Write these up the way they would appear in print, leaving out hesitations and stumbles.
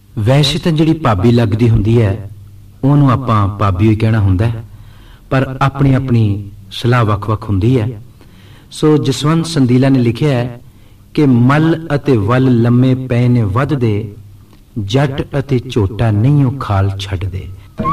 ਵੈਸੇ ਤਾਂ ਜਿਹੜੀ ਭਾਬੀ ਲੱਗਦੀ ਹੁੰਦੀ ਹੈ ਉਹਨੂੰ ਆਪਾਂ ਭਾਬੀ ਹੀ ਕਹਿਣਾ ਹੁੰਦਾ ਹੈ, ਪਰ ਆਪਣੀ ਆਪਣੀ ਸਲਾਹ ਵੱਖ-ਵੱਖ ਹੁੰਦੀ ਹੈ। ਸੋ ਜਸਵੰਤ ਸੰਦੀਲਾ ਨੇ ਲਿਖਿਆ ਹੈ ਕਿ ਮੱਲ ਅਤੇ ਵੱਲ ਲੰਮੇ ਪਏ ਨੇ ਵੱਧਦੇ, ਜੱਟ ਅਤੇ ਝੋਟਾ ਨਹੀਂ ਉਹ ਖਾਲ ਛੱਡਦੇ।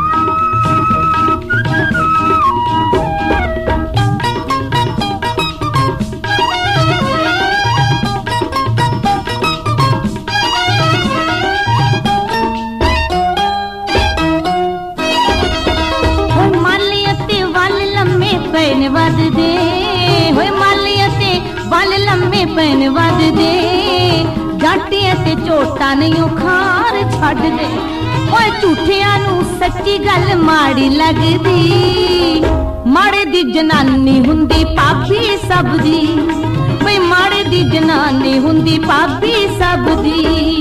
ਪੈਨ ਵੱਧਦੇ, ਜਾਟੀਆਂ ਤੇ ਝੋਟਾ ਨਹੀਂ ਉਖਾਰ ਛੱਡਦੇ। ਓਏ ਝੂਠਿਆਂ ਨੂੰ ਸੱਚੀ ਗੱਲ ਮਾੜੀ ਲੱਗਦੀ, ਮਾੜੇ ਦੀ ਜਨਾਨੀ ਹੁੰਦੀ ਭਾਬੀ ਸਭ ਦੀ, ਬਈ ਮਾੜੇ ਦੀ ਜਨਾਨੀ ਹੁੰਦੀ ਭਾਬੀ ਸਭ ਦੀ।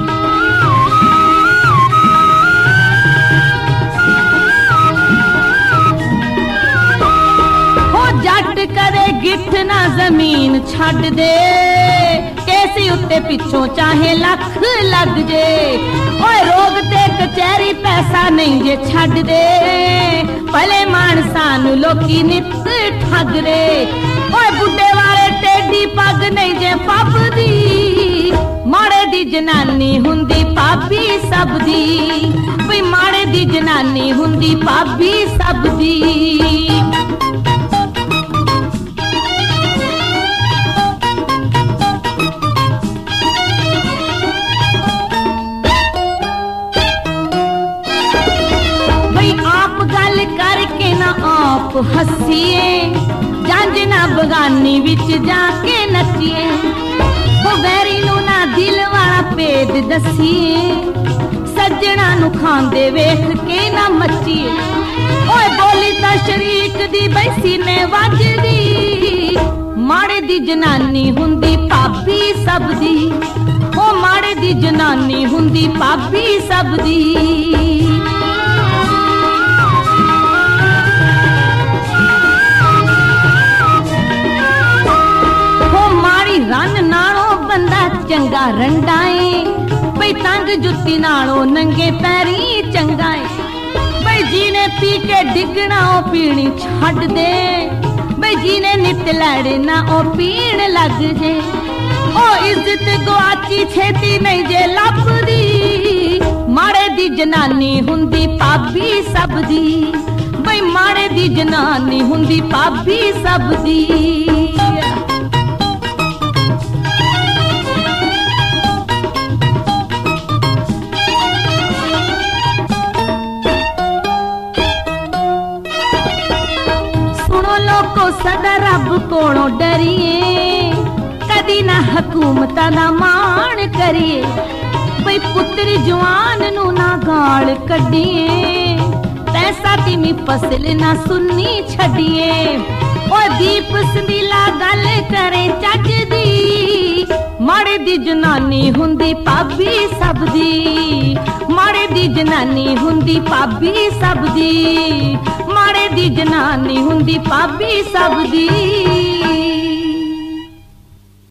ਕਦੇ ਗਿੱਠ ਨਾ ਜ਼ਮੀਨ ਛੱਡ ਦੇ, ਕੇਸੀ ਉੱਤੇ ਪਿੱਛੋਂ ਚਾਹੇ ਲੱਖ ਲੱਗ ਜੇ। ਓਏ ਰੋਗ ਤੇ ਕਚਹਿਰੀ ਪੈਸਾ ਨਹੀਂ ਜੇ ਛੱਡਦੇ, ਭਲੇ ਮਾਨਸਾਂ ਨੂੰ ਲੋਕੀ ਨਿੱਤ ਠੱਗਦੇ। ਓਏ ਬੁੱਢੇ ਵਾਲੇ ਟੇਢੀ ਪੱਗ ਨਹੀਂ ਜੇ ਫੱਬਦੀ, ਮਾੜੇ ਦੀ ਜਨਾਨੀ ਹੁੰਦੀ ਭਾਬੀ ਸਭ ਦੀ, ਬਈ ਮਾੜੇ ਦੀ ਜਨਾਨੀ ਹੁੰਦੀ ਭਾਬੀ ਸਭ ਦੀ। ਆਪ ਹੱਸੀਏ, ਜੰਝ ਨਾ ਬਗਾਨੀ ਵਿੱਚ ਜਾ ਕੇ ਨੱਚੀਏ, ਉਹ ਵੈਰੀ ਨੂੰ ਨਾ ਦਿਲ ਵਾਲਾ ਭੇਦ ਦਸੀਏ, ਸੱਜਣਾ ਨੂੰ ਖਾਂਦੇ ਵੇਖ ਕੇ ਨਾ ਮੱਚੀਏ। ਓਏ ਬੋਲੀ ਤਾਂ ਸ਼ਰੀਕ ਦੀ ਬੈਸੀ ਨੇ ਵੱਜਦੀ, ਮਾੜੇ ਦੀ ਜਨਾਨੀ ਹੁੰਦੀ ਭਾਬੀ ਸਭ ਦੀ, ਉਹ ਮਾੜੇ ਦੀ ਜਨਾਨੀ ਹੁੰਦੀ ਭਾਬੀ ਸਭ ਦੀ। ਰੰਨ ਨਾਲੋਂ ਬੰਦਾ ਚੰਗਾ ਰੰਡਾ ਏ, ਬਈ ਤੰਗ ਜੁੱਤੀ ਨਾਲੋਂ ਨੰਗੇ ਪੈਰੀ ਚੰਗਾ ਏ, ਬਈ ਜਿਹਨੇ ਪੀ ਕੇ ਡਿੱਗਣਾ ਉਹ ਪੀਣੀ ਛੱਡ ਦੇ, ਬਈ ਜਿਹਨੇ ਨਿੱਤ ਲੜੇ ਨਾ ਉਹ ਪੀਣ ਲੱਗ ਜੇ। ਉਹ ਇੱਜ਼ਤ ਗੁਆਚੀ ਛੇਤੀ ਨਹੀਂ ਜੇ ਲੱਭਦੀ, ਮਾੜੇ ਦੀ ਜਨਾਨੀ ਹੁੰਦੀ ਭਾਬੀ ਸਭ ਦੀ, ਬਈ ਮਾੜੇ ਦੀ ਜਨਾਨੀ ਹੁੰਦੀ ਭਾਬੀ ਸਭ ਦੀ। ਸਦਾ ਰੱਬ ਕੋਲੋਂ ਡਰੀਏ, ਕਦੀ ਨਾ ਹਕੂਮਤਾਂ ਦਾ ਮਾਣ ਕਰੀਏ, ਬਈ ਪੁੱਤਰ ਜਵਾਨ ਨੂੰ ਨਾ ਗਾਲ ਕੱਢੀਏ, ਪੈਸਾ ਤਿਮੀ ਫਸਲ ਨਾ ਸੁਣਨੀ ਛੱਡੀਏ। ਓ ਦੀਪ ਸੰਦੀਲਾ ਗੱਲ ਕਰੇ ਚੱਜ ਦੀ, ਮਾੜੇ ਦੀ ਜਨਾਨੀ ਹੁੰਦੀ ਭਾਬੀ ਸਭ ਦੀ, ਮਾੜੇ ਦੀ ਜਨਾਨੀ ਹੁੰਦੀ ਭਾਬੀ ਸਭ ਦੀ, ਮਾੜੇ ਦੀ ਜਨਾਨੀ ਹੁੰਦੀ ਭਾਬੀ ਸਭ ਦੀ।